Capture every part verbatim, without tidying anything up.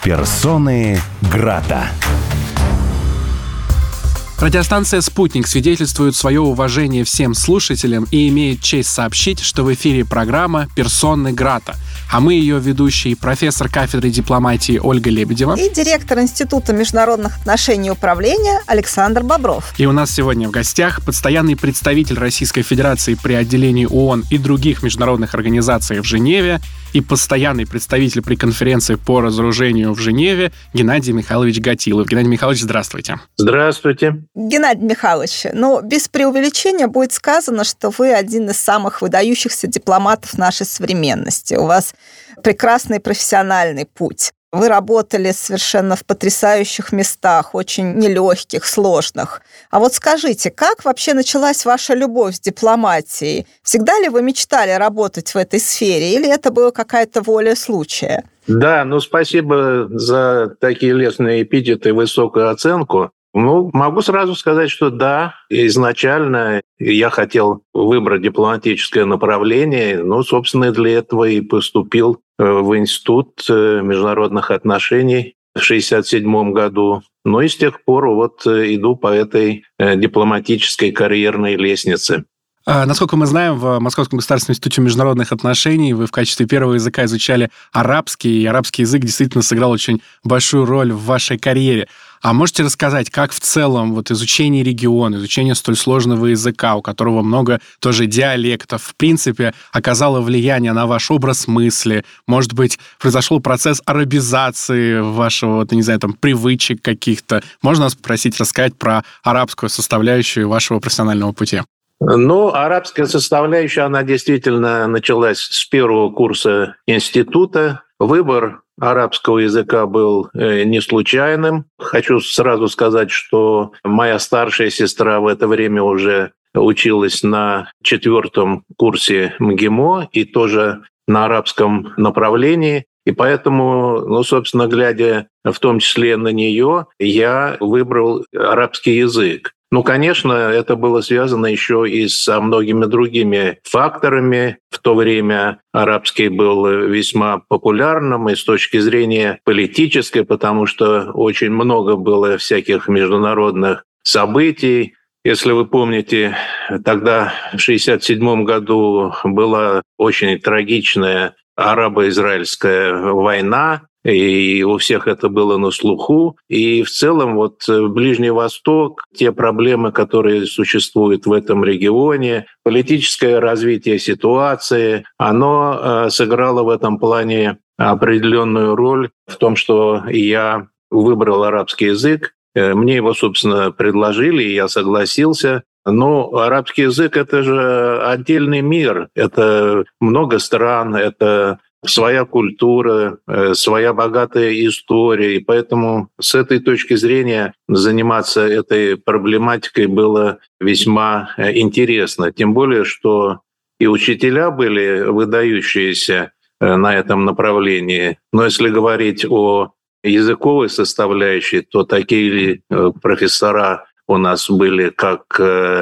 Персоны Грата. Радиостанция «Спутник» свидетельствует свое уважение всем слушателям и имеет честь сообщить, что в эфире программа «Персоны Грата». А мы ее ведущие профессор кафедры дипломатии Ольга Лебедева и директор Института международных отношений и управления Александр Бобров. И у нас сегодня в гостях постоянный представитель Российской Федерации при отделении ООН и других международных организаций в Женеве и постоянный представитель при конференции по разоружению в Женеве Геннадий Михайлович Гатилов. Геннадий Михайлович, здравствуйте. Здравствуйте. Геннадий Михайлович, ну, без преувеличения будет сказано, что вы один из самых выдающихся дипломатов нашей современности. У вас прекрасный профессиональный путь. Вы работали совершенно в потрясающих местах, очень нелегких, сложных. А вот скажите, как вообще началась ваша любовь с дипломатией? Всегда ли вы мечтали работать в этой сфере, или это была какая-то воля случая? Да, ну спасибо за такие лестные эпитеты и высокую оценку. Ну, могу сразу сказать, что да, изначально я хотел выбрать дипломатическое направление, ну, собственно, для этого и поступил в Институт международных отношений в шестьдесят седьмом году. Ну и с тех пор вот иду по этой дипломатической карьерной лестнице. Насколько мы знаем, в Московском государственном институте международных отношений вы в качестве первого языка изучали арабский, и арабский язык действительно сыграл очень большую роль в вашей карьере. А можете рассказать, как в целом вот изучение региона, изучение столь сложного языка, у которого много тоже диалектов, в принципе, оказало влияние на ваш образ мысли? Может быть, произошел процесс арабизации вашего, вот, не знаю, там, привычек каких-то? Можно вас попросить рассказать про арабскую составляющую вашего профессионального пути? Ну, арабская составляющая, она действительно началась с первого курса института. Выбор арабского языка был не случайным. Хочу сразу сказать, что моя старшая сестра в это время уже училась на четвертом курсе МГИМО и тоже на арабском направлении. И поэтому, ну, собственно, глядя в том числе на нее, я выбрал арабский язык. Ну, конечно, это было связано еще и со многими другими факторами. В то время арабский был весьма популярным и с точки зрения политической, потому что очень много было всяких международных событий. Если вы помните, тогда в шестьдесят седьмом году была очень трагичная арабо-израильская война, и у всех это было на слуху. И в целом вот Ближний Восток, те проблемы, которые существуют в этом регионе, политическое развитие ситуации, оно сыграло в этом плане определенную роль в том, что я выбрал арабский язык. Мне его, собственно, предложили, и я согласился. Но арабский язык — это же отдельный мир, это много стран, это своя культура, своя богатая история. И поэтому с этой точки зрения заниматься этой проблематикой было весьма интересно. Тем более, что и учителя были выдающиеся на этом направлении. Но если говорить о языковой составляющей, то такие профессора у нас были, как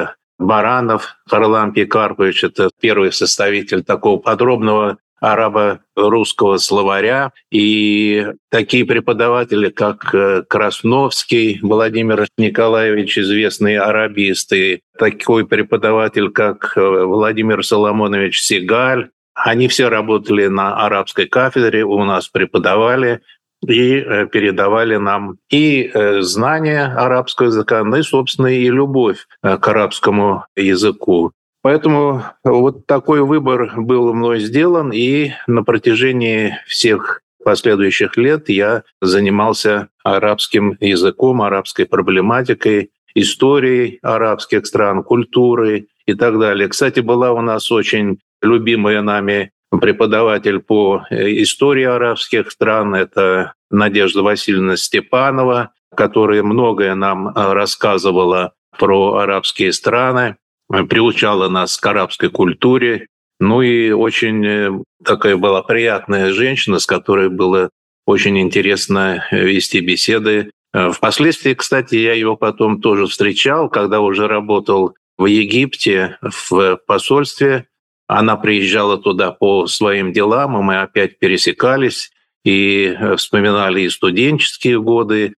Баранов Харлан Пикарпович, это первый составитель такого подробного арабо-русского словаря, и такие преподаватели, как Красновский Владимир Николаевич, известный арабист, и такой преподаватель, как Владимир Соломонович Сигаль. Они все работали на арабской кафедре, у нас преподавали и передавали нам и знания арабского языка, ну и, собственно, и любовь к арабскому языку. Поэтому вот такой выбор был мной сделан, и на протяжении всех последующих лет я занимался арабским языком, арабской проблематикой, историей арабских стран, культурой и так далее. Кстати, была у нас очень любимая нами преподаватель по истории арабских стран, это Надежда Васильевна Степанова, которая многое нам рассказывала про арабские страны, приучала нас к арабской культуре. Ну и очень такая была приятная женщина, с которой было очень интересно вести беседы. Впоследствии, кстати, я ее потом тоже встречал, когда уже работал в Египте в посольстве. Она приезжала туда по своим делам, и мы опять пересекались. и вспоминали и студенческие годы,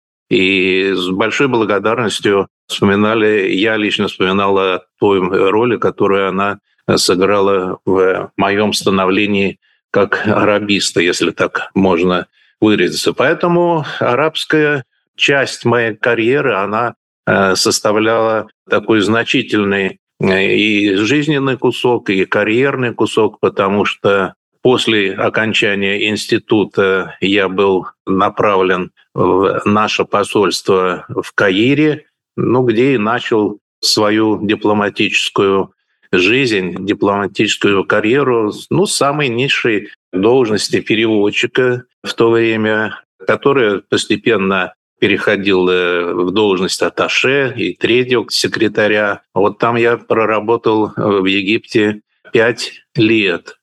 и с большой благодарностью вспоминали, я лично вспоминал о той роли, которую она сыграла в моем становлении как арабиста, если так можно выразиться. Поэтому арабская часть моей карьеры, она составляла такой значительный и жизненный кусок, и карьерный кусок, потому что после окончания института я был направлен в наше посольство в Каире, ну, где и начал свою дипломатическую жизнь, дипломатическую карьеру, ну, с самой низшей должности переводчика в то время, которая постепенно переходила в должность атташе и третьего секретаря. Вот там я проработал в Египте пять лет.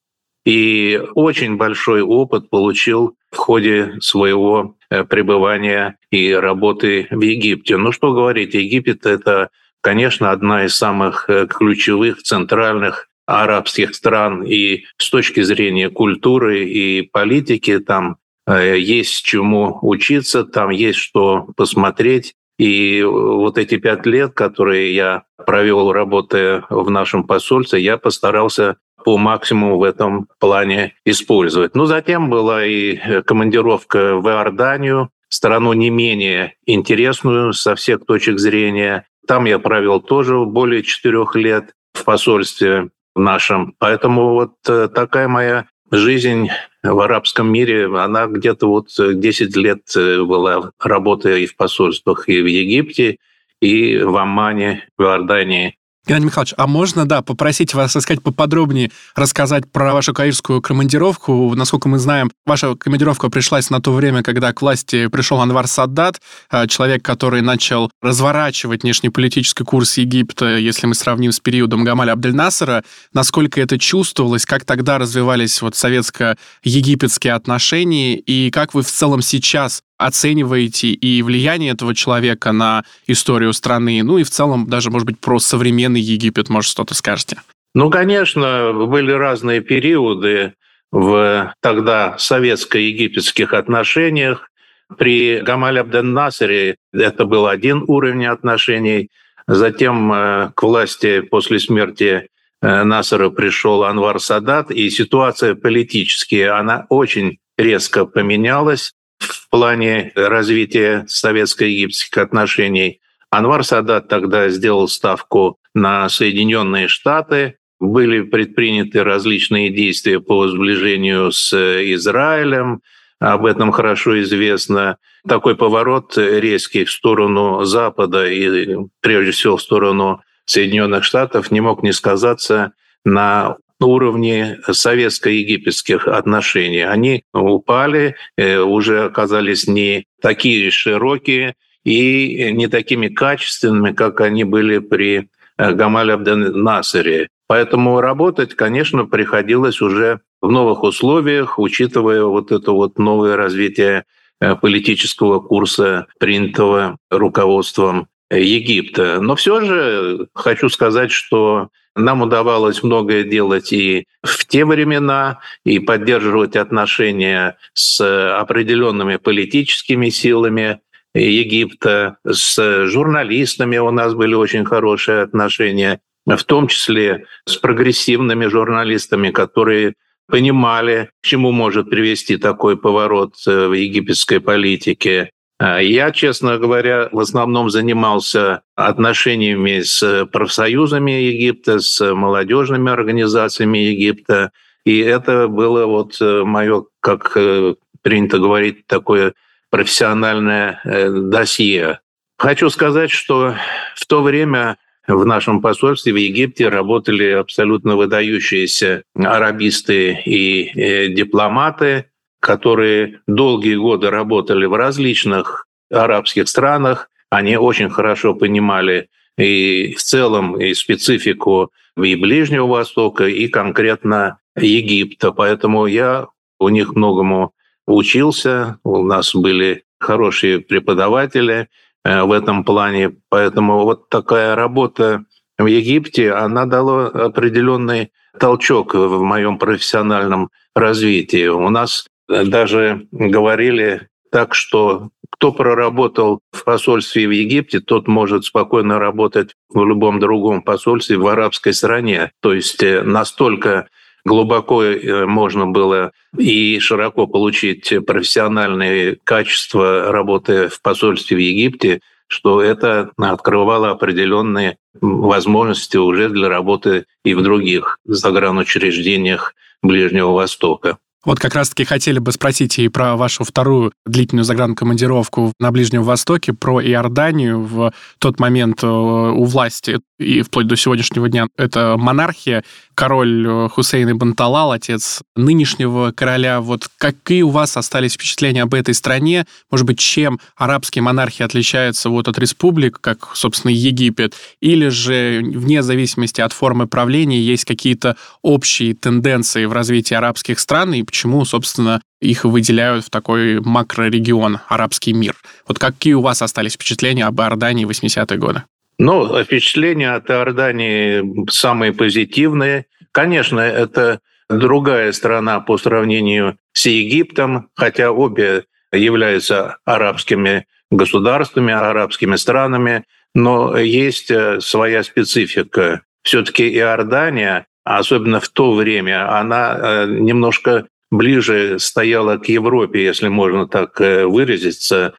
И очень большой опыт получил в ходе своего пребывания и работы в Египте. Ну что говорить, Египет — это, конечно, одна из самых ключевых, центральных арабских стран. И с точки зрения культуры и политики там есть чему учиться, там есть что посмотреть. И вот эти пять лет, которые я провел, работая в нашем посольстве, я постарался по максимуму в этом плане использовать. Но затем была и командировка в Иорданию, страну не менее интересную со всех точек зрения. Там я провел тоже более четырех лет в посольстве нашем. Поэтому вот такая моя жизнь в арабском мире, она где-то вот десять лет была, работая и в посольствах, и в Египте, и в Оммане, в Иордании. Геннадий Михайлович, а можно, да, попросить вас, так сказать, поподробнее рассказать про вашу каирскую командировку? Насколько мы знаем, ваша командировка пришлась на то время, когда к власти пришел Анвар Садат, человек, который начал разворачивать внешнеполитический курс Египта, если мы сравним с периодом Гамаля Абдель-Насера. Насколько это чувствовалось, как тогда развивались вот советско-египетские отношения, и как вы в целом сейчас оцениваете и влияние этого человека на историю страны, ну и в целом даже, может быть, про современный Египет, может, что-то скажете? Ну, конечно, были разные периоды в тогда советско-египетских отношениях. При Гамале Абдель-Насере это был один уровень отношений. Затем к власти после смерти Насера пришел Анвар Садат, и ситуация политическая, она очень резко поменялась в плане развития советско-египетских отношений. Анвар Садат тогда сделал ставку на Соединенные Штаты. Были предприняты различные действия по сближению с Израилем. Об этом хорошо известно. Такой поворот резкий в сторону Запада и, прежде всего, в сторону Соединенных Штатов не мог не сказаться на уровне советско-египетских отношений. Они упали, уже оказались не такие широкие и не такими качественными, как они были при Гамале Абдель-Насере. Поэтому работать, конечно, приходилось уже в новых условиях, учитывая вот это вот новое развитие политического курса, принятого руководством Египта. Но все же хочу сказать, что нам удавалось многое делать и в те времена, и поддерживать отношения с определенными политическими силами Египта, с журналистами у нас были очень хорошие отношения, в том числе с прогрессивными журналистами, которые понимали, к чему может привести такой поворот в египетской политике. Я, честно говоря, в основном занимался отношениями с профсоюзами Египта, с молодежными организациями Египта. И это было вот мое, как принято говорить, такое профессиональное досье. Хочу сказать, что в то время в нашем посольстве в Египте работали абсолютно выдающиеся арабисты и дипломаты, которые долгие годы работали в различных арабских странах. Они очень хорошо понимали и в целом и специфику и Ближнего Востока, и конкретно Египта. Поэтому я у них многому учился. У нас были хорошие преподаватели в этом плане. Поэтому вот такая работа в Египте, она дала определенный толчок в моем профессиональном развитии. У нас даже говорили так, что кто проработал в посольстве в Египте, тот может спокойно работать в любом другом посольстве в арабской стране. То есть настолько глубоко можно было и широко получить профессиональные качества работы в посольстве в Египте, что это открывало определенные возможности уже для работы и в других загранучреждениях Ближнего Востока. Вот как раз-таки хотели бы спросить и про вашу вторую длительную загранкомандировку на Ближнем Востоке, про Иорданию. В тот момент у власти и вплоть до сегодняшнего дня это монархия, король Хусейн ибн Талал, отец нынешнего короля. Вот какие у вас остались впечатления об этой стране? Может быть, чем арабские монархии отличаются вот от республик, как, собственно, Египет? Или же, вне зависимости от формы правления, есть какие-то общие тенденции в развитии арабских стран, и почему, собственно, их выделяют в такой макрорегион, арабский мир? Вот какие у вас остались впечатления об Иордании в восьмидесятые годы? Ну, впечатления от Иордании самые позитивные. Конечно, это другая страна по сравнению с Египтом, хотя обе являются арабскими государствами, арабскими странами, но есть своя специфика. Все-таки Иордания, особенно в то время, она немножко ближе стояла к Европе, если можно так выразиться,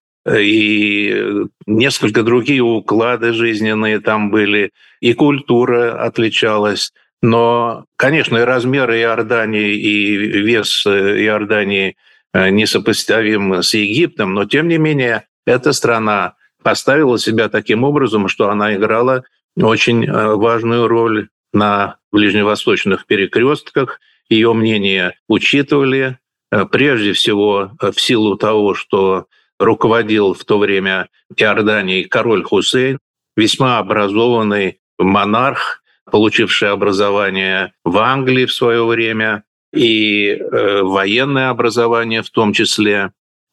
и несколько другие уклады жизненные там были, и культура отличалась. Но, конечно, и размеры Иордании, и вес Иордании несопоставим с Египтом, но, тем не менее, эта страна поставила себя таким образом, что она играла очень важную роль на ближневосточных перекрестках. Ее мнение учитывали, прежде всего в силу того, что руководил в то время Иорданией король Хусейн, весьма образованный монарх, получивший образование в Англии в свое время, и э, военное образование в том числе.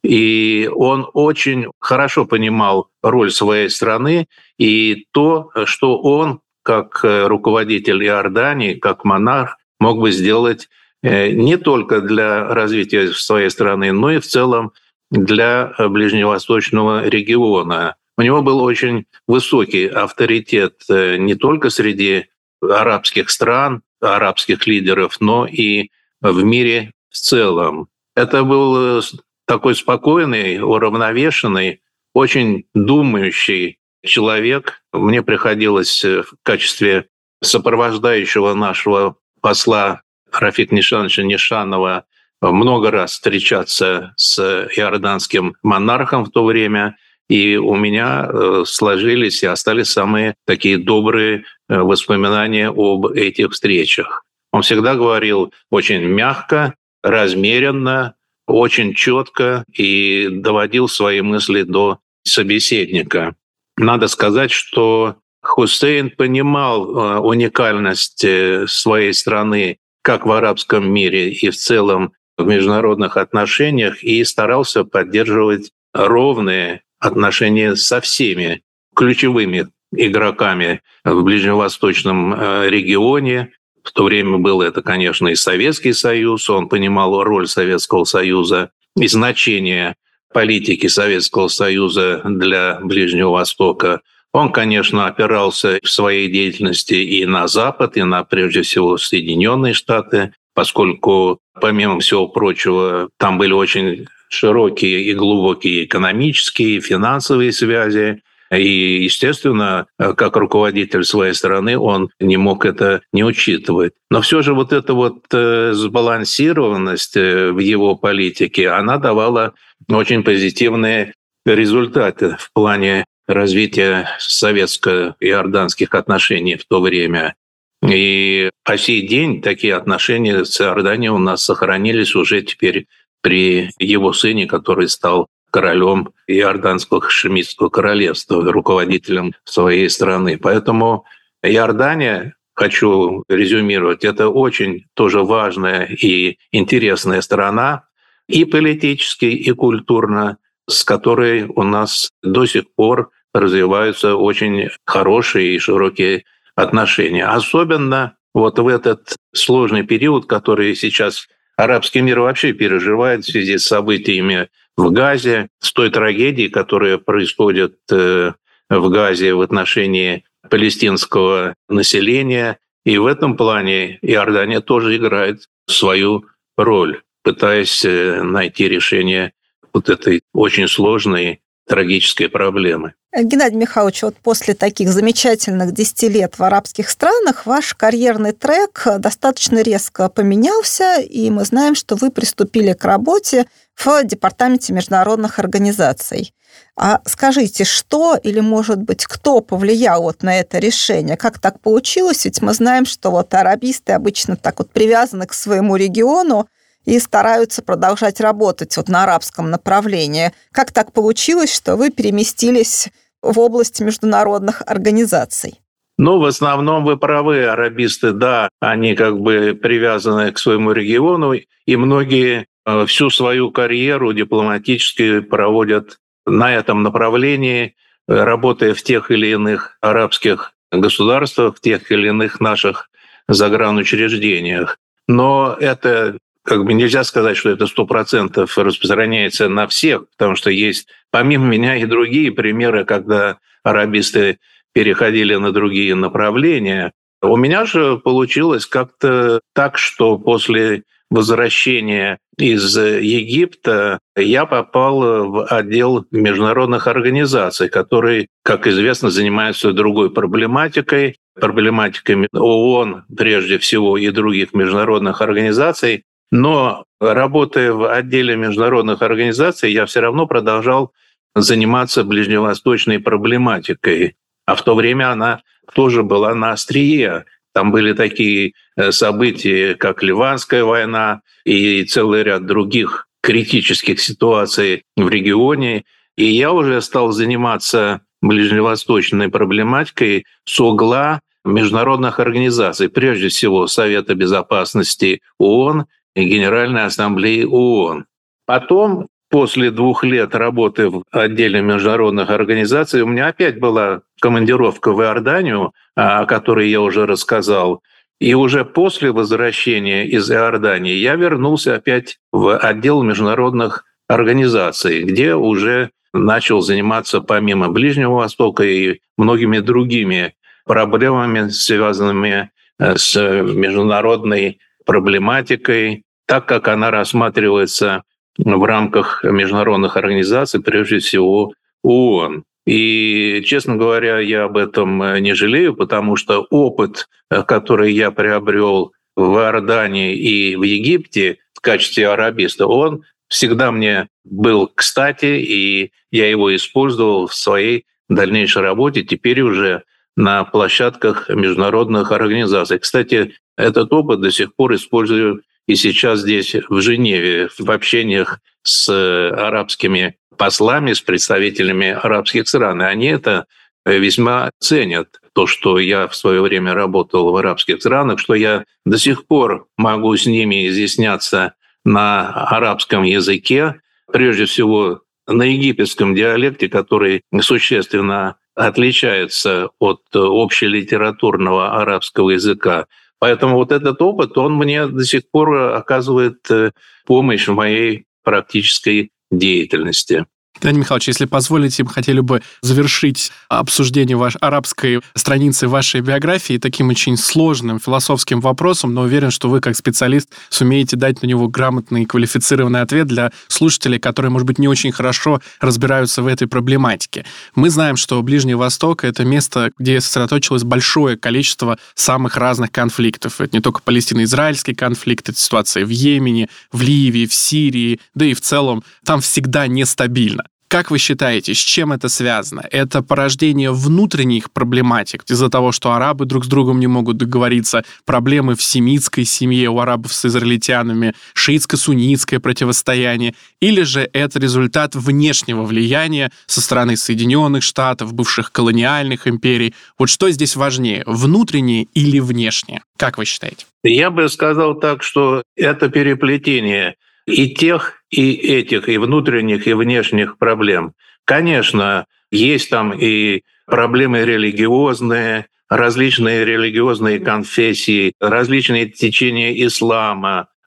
И он очень хорошо понимал роль своей страны и то, что он, как руководитель Иордании, как монарх, мог бы сделать не только для развития своей страны, но и в целом для ближневосточного региона. У него был очень высокий авторитет не только среди арабских стран, арабских лидеров, но и в мире в целом. Это был такой спокойный, уравновешенный, очень думающий человек. Мне приходилось в качестве сопровождающего нашего посла Рафика Нишановича Нишанова много раз встречаться с иорданским монархом в то время, и у меня сложились и остались самые такие добрые воспоминания об этих встречах. Он всегда говорил очень мягко, размеренно, очень четко и доводил свои мысли до собеседника. Надо сказать, что Хусейн понимал уникальность своей страны как в арабском мире и в целом в международных отношениях и старался поддерживать ровные отношения со всеми ключевыми игроками в ближневосточном регионе. В то время был это, конечно, и Советский Союз. Он понимал роль Советского Союза и значение политики Советского Союза для Ближнего Востока. Он, конечно, опирался в своей деятельности и на Запад, и на, прежде всего, Соединенные Штаты, поскольку, помимо всего прочего, там были очень широкие и глубокие экономические и финансовые связи. И, естественно, как руководитель своей страны, он не мог это не учитывать. Но все же вот эта вот сбалансированность в его политике, она давала очень позитивные результаты в плане развития советско-иорданских отношений в то время. И по сей день такие отношения с Иорданией у нас сохранились уже теперь при его сыне, который стал королем Иорданского хашемитского королевства, руководителем своей страны. Поэтому Иордания, хочу резюмировать, это очень тоже важная и интересная страна и политически, и культурно, с которой у нас до сих пор развиваются очень хорошие и широкие отношения. Особенно вот в этот сложный период, который сейчас арабский мир вообще переживает в связи с событиями в Газе, с той трагедией, которая происходит в Газе в отношении палестинского населения. И в этом плане Иордания тоже играет свою роль, пытаясь найти решение вот этой очень сложной трагической проблемы. Геннадий Михайлович, вот после таких замечательных десяти лет в арабских странах ваш карьерный трек достаточно резко поменялся, и мы знаем, что вы приступили к работе в Департаменте международных организаций. А скажите, что или, может быть, кто повлиял вот на это решение? Как так получилось? Ведь мы знаем, что вот арабисты обычно так вот привязаны к своему региону и стараются продолжать работать вот на арабском направлении. Как так получилось, что вы переместились в область международных организаций? Ну, в основном вы правы, арабисты, да, они как бы привязаны к своему региону, и многие всю свою карьеру дипломатически проводят на этом направлении, работая в тех или иных арабских государствах, в тех или иных наших загранучреждениях. Но это как бы нельзя сказать, что это сто процентов распространяется на всех, потому что есть помимо меня и другие примеры, когда арабисты переходили на другие направления. У меня же получилось как-то так, что после возвращения из Египта я попал в отдел международных организаций, которые, как известно, занимаются другой проблематикой, проблематикой ООН прежде всего и других международных организаций. Но работая в отделе международных организаций, я все равно продолжал заниматься ближневосточной проблематикой. А в то время она тоже была на острие. Там были такие события, как Ливанская война и целый ряд других критических ситуаций в регионе. И я уже стал заниматься ближневосточной проблематикой с угла международных организаций, прежде всего Совета безопасности ООН и Генеральной Ассамблеи ООН. Потом, после двух лет работы в отделе международных организаций, у меня опять была командировка в Иорданию, о которой я уже рассказал. И уже после возвращения из Иордании я вернулся опять в отдел международных организаций, где уже начал заниматься помимо Ближнего Востока и многими другими проблемами, связанными с международной проблематикой, так как она рассматривается в рамках международных организаций, прежде всего ООН. И, честно говоря, я об этом не жалею, потому что опыт, который я приобрел в Иордании и в Египте в качестве арабиста, он всегда мне был кстати, и я его использовал в своей дальнейшей работе, теперь уже на площадках международных организаций. Кстати, этот опыт до сих пор использую и сейчас здесь, в Женеве, в общениях с арабскими послами, с представителями арабских стран. И они это весьма ценят, то, что я в свое время работал в арабских странах, что я до сих пор могу с ними изъясняться на арабском языке, прежде всего на египетском диалекте, который существенно отличается от общелитературного арабского языка. Поэтому вот этот опыт, он мне до сих пор оказывает помощь в моей практической деятельности. Геннадий Михайлович, если позволите, мы хотели бы завершить обсуждение вашей арабской страницы вашей биографии таким очень сложным философским вопросом, но уверен, что вы, как специалист, сумеете дать на него грамотный и квалифицированный ответ для слушателей, которые, может быть, не очень хорошо разбираются в этой проблематике. Мы знаем, что Ближний Восток — это место, где сосредоточилось большое количество самых разных конфликтов. Это не только палестино-израильский конфликт, это ситуация в Йемене, в Ливии, в Сирии, да и в целом там всегда нестабильно. Как вы считаете, с чем это связано? Это порождение внутренних проблематик из-за того, что арабы друг с другом не могут договориться, проблемы в семитской семье у арабов с израильтянами, шиитско-суннитское противостояние, или же это результат внешнего влияния со стороны Соединенных Штатов, бывших колониальных империй? Вот что здесь важнее, внутреннее или внешнее? Как вы считаете? Я бы сказал так, что это переплетение и тех, и этих, и внутренних, и внешних проблем. Конечно, есть там и проблемы религиозные, различные религиозные конфессии, различные течения ислама,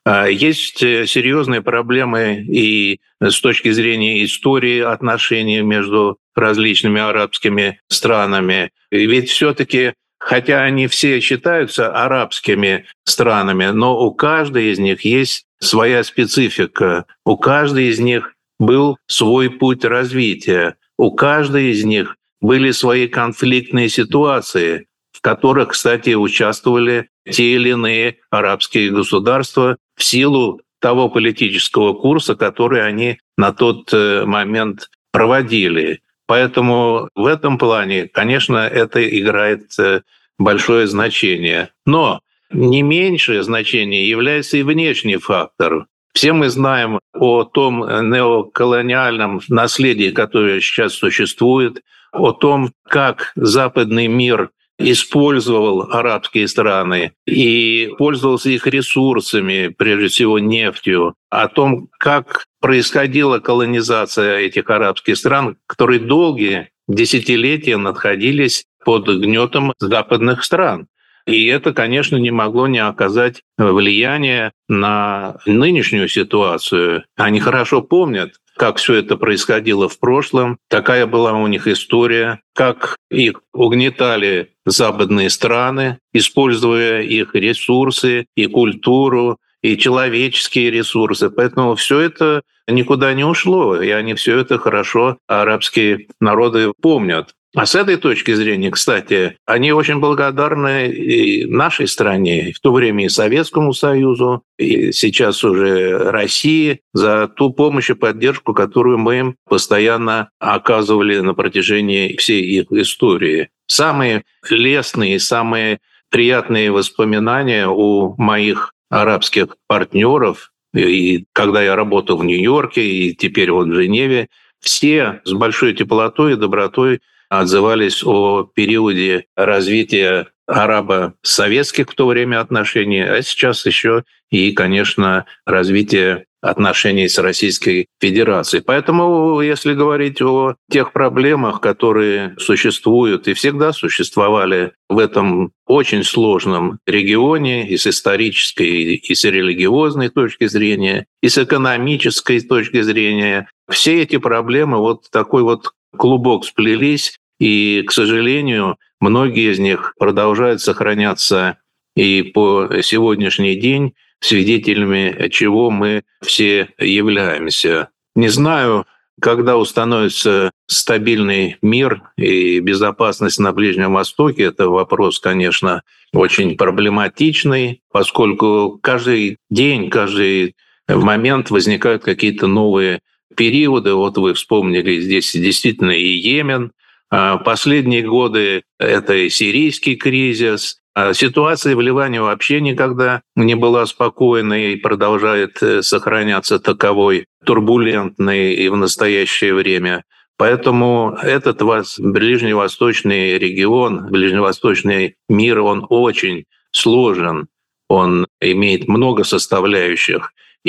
Есть серьезные проблемы и с точки зрения истории отношений между различными арабскими странами. Ведь все-таки, хотя они все считаются арабскими странами, но у каждой из них есть своя специфика, у каждой из них был свой путь развития, у каждой из них были свои конфликтные ситуации, в которых, кстати, участвовали те или иные арабские государства в силу того политического курса, который они на тот момент проводили. Поэтому в этом плане, конечно, это играет большое значение. Но не меньшее значение является и внешний фактор. Все мы знаем о том неоколониальном наследии, которое сейчас существует, о том, как западный мир использовал арабские страны и пользовался их ресурсами, прежде всего нефтью, о том, как происходила колонизация этих арабских стран, которые долгие десятилетия находились под гнетом западных стран. И это, конечно, не могло не оказать влияния на нынешнюю ситуацию. Они хорошо помнят, как все это происходило в прошлом, какая была у них история, как их угнетали западные страны, используя их ресурсы и культуру, и человеческие ресурсы. Поэтому все это никуда не ушло, и они все это хорошо, арабские народы, помнят. А с этой точки зрения, кстати, они очень благодарны и нашей стране, в то время и Советскому Союзу, и сейчас уже России за ту помощь и поддержку, которую мы им постоянно оказывали на протяжении всей их истории. Самые лестные, самые приятные воспоминания у моих арабских партнеров, и когда я работал в Нью-Йорке, и теперь вот в Женеве, все с большой теплотой и добротой отзывались о периоде развития арабо-советских в то время отношений, а сейчас еще и, конечно, развитие отношений с Российской Федерацией. Поэтому, если говорить о тех проблемах, которые существуют и всегда существовали в этом очень сложном регионе и с исторической, и с религиозной точки зрения, и с экономической точки зрения, все эти проблемы, вот такой вот клубок сплелись, и, к сожалению, многие из них продолжают сохраняться и по сегодняшний день, свидетелями чего мы все являемся. Не знаю, когда установится стабильный мир и безопасность на Ближнем Востоке, это вопрос, конечно, очень проблематичный, поскольку каждый день, каждый момент возникают какие-то новые периоды. Вот вы вспомнили здесь действительно и Йемен. Последние годы — это и сирийский кризис. Ситуация в Ливане вообще никогда не была спокойной и продолжает сохраняться таковой, турбулентной и в настоящее время. Поэтому этот ближневосточный регион, ближневосточный мир, он очень сложен, он имеет много составляющих.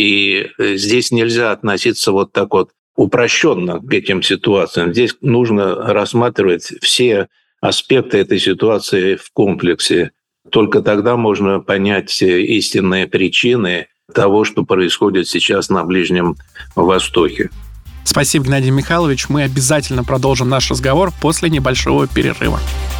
И здесь нельзя относиться вот так вот упрощенно к этим ситуациям. Здесь нужно рассматривать все аспекты этой ситуации в комплексе. Только тогда можно понять истинные причины того, что происходит сейчас на Ближнем Востоке. Спасибо, Геннадий Михайлович. Мы обязательно продолжим наш разговор после небольшого перерыва.